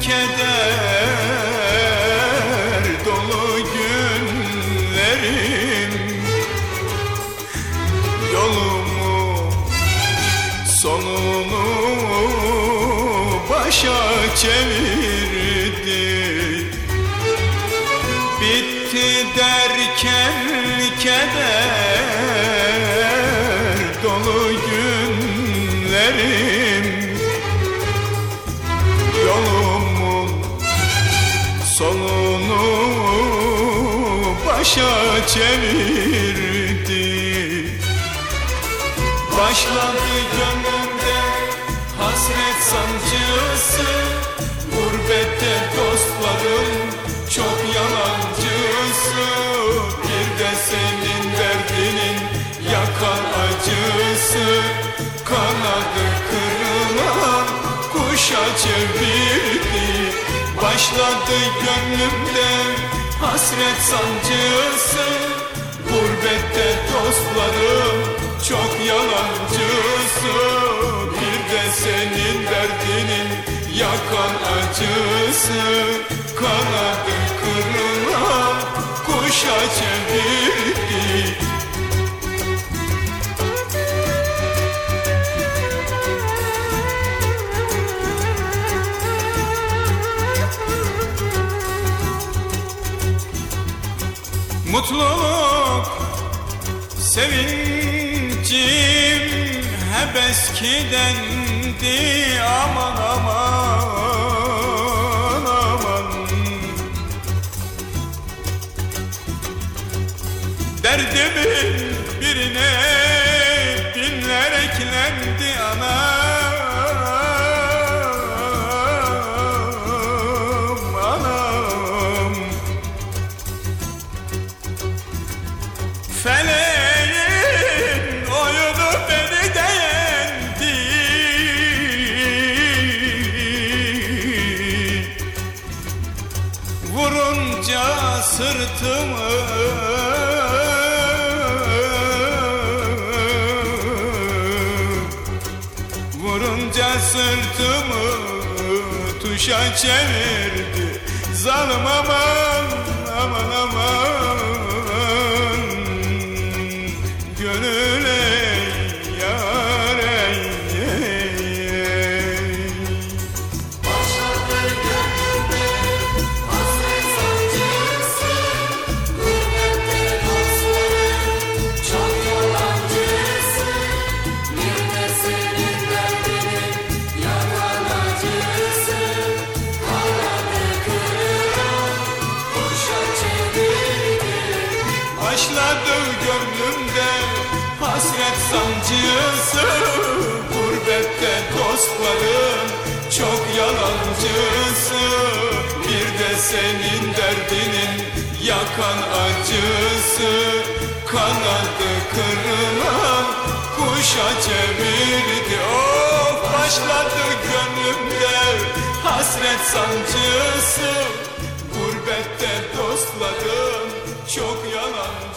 keder dolu günlerim yolumu sonunu başa çevirdi. Bitti derken keder dolu günlerim yolumun sonunu başa çevirdi. Başladı gönlümde hasret sancısı, gurbette dostlarım çok yalancısı. Bir de senin derdinin yakan acısı, kanadı kırılan kuşa çevirdi. Başladı gönlümde hasret sancısı, gurbette dostlarım çok yalancısı. Bir de senin derdinin yakan acısı, kanadı kırılan kuşa çevirdi. Mutluluk, sevincim hep eskidendi. Aman aman aman, derdimin birine binler eklendi. Anam anam, feleğin oyunu beni de yendi. Vurunca sırtımı tuşa çevirdi. Zalim aman aman aman, gönül ey yar ey. Başladı gönlümde hasret sancısı, gurbette dostlarım çok yalancısı. Bir de senin derdinin yakan acısı, kanadı kırılan kuşa çevirdi. Başladı gönlümde hasret sancısı, gurbette dostlarım çok yalancısı. Bir de senin derdinin yakan acısı, kanadı kırılan kuşa çevirdi. Oh, başladı gönlümde hasret sancısı, gurbette dostlarım çok yalan.